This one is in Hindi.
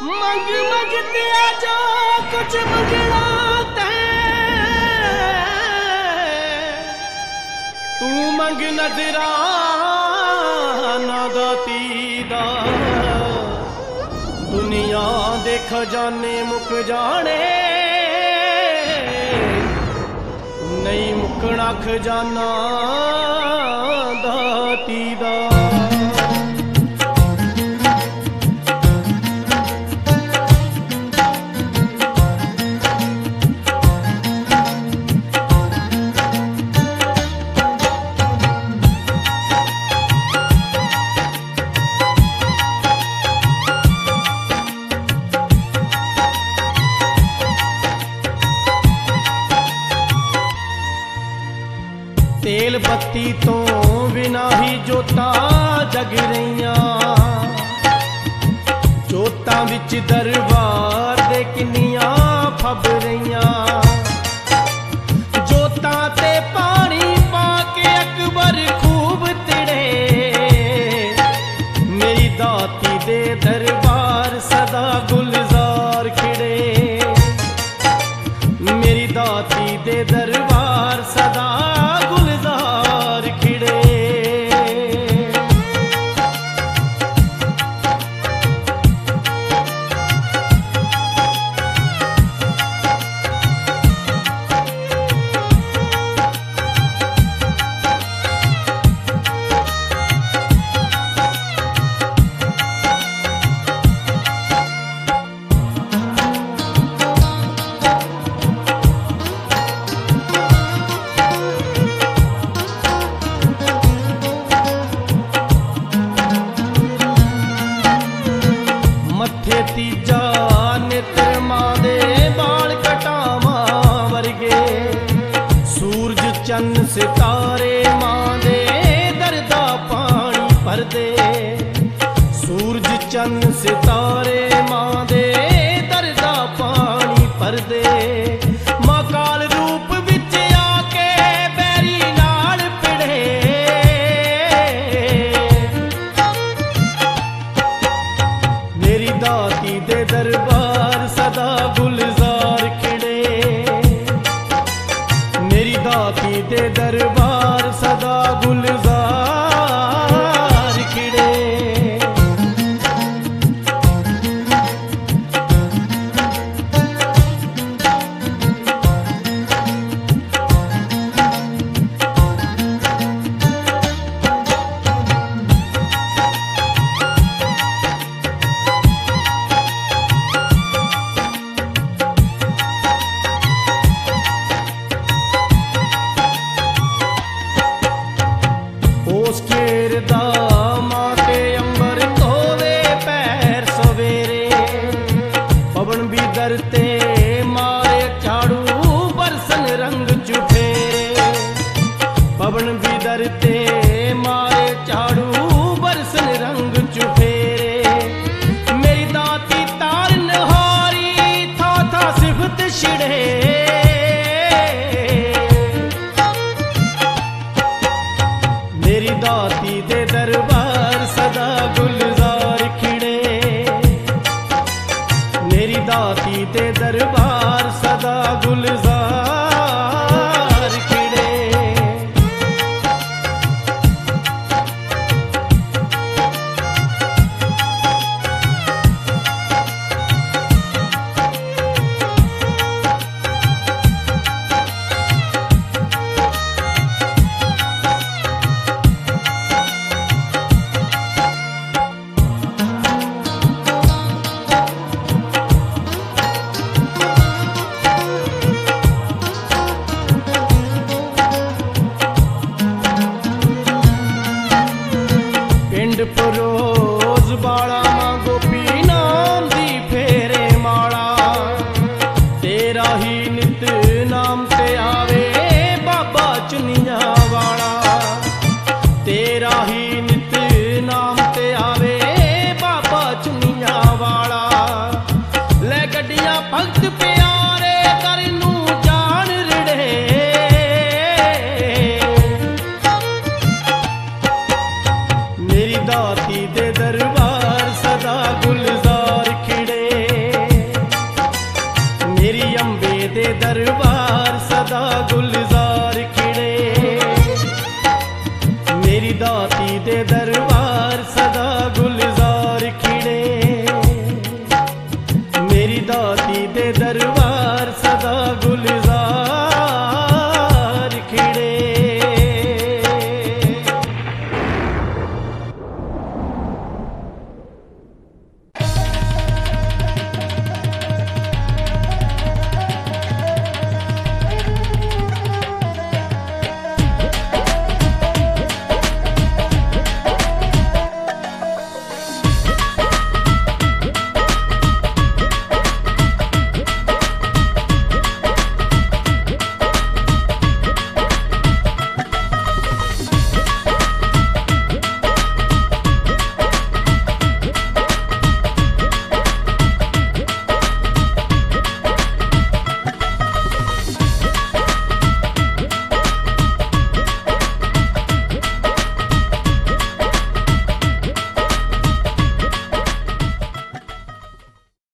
मंग मंगते आ जो कुछ मंगना तू मंग नजराना दाती दा दुनिया दे खजाने मुक जाने नहीं मुकना खजाना दाती दा। तेल बत्ती तो बिना ही जोता जग रहियां जोतां विच दरबार दे किन्नियां फब रहियां जोतां ते पानी पा के अकबर खूब तिड़े मेरी दाती दे दरबार सदा गुलजार खिड़े मेरी दाती दे दरबार सदा तीजा नित्र मां दे बाल कटावा वर्गे सूरज चन्न सितारे मां दे दरदा पानी भरदे सूरज चन्न सितारे मां दे दरदा पानी भरदे मां काल रूप विच आके बैरी नाल पिड़े मेरी दाती दे दरबार सदा गुलजार खिड़े मेरी दाती दे दरबार सदा गुलजार खिड़े। माते अंबर धोवे पैर सवेरे पवन भी डरते मारे झाड़ू बरसन रंग चुफेरे पवन भी डरते मारे झाड़ू बरसन रंग चुफेरे मेरी दाती तार नहारी था सिफत छिड़े मेरी दाती दे दरबार सदा गुलजार खिड़े मेरी दाती दे दरबार सदा गुलजार खिड़े। दरबार सदा गुल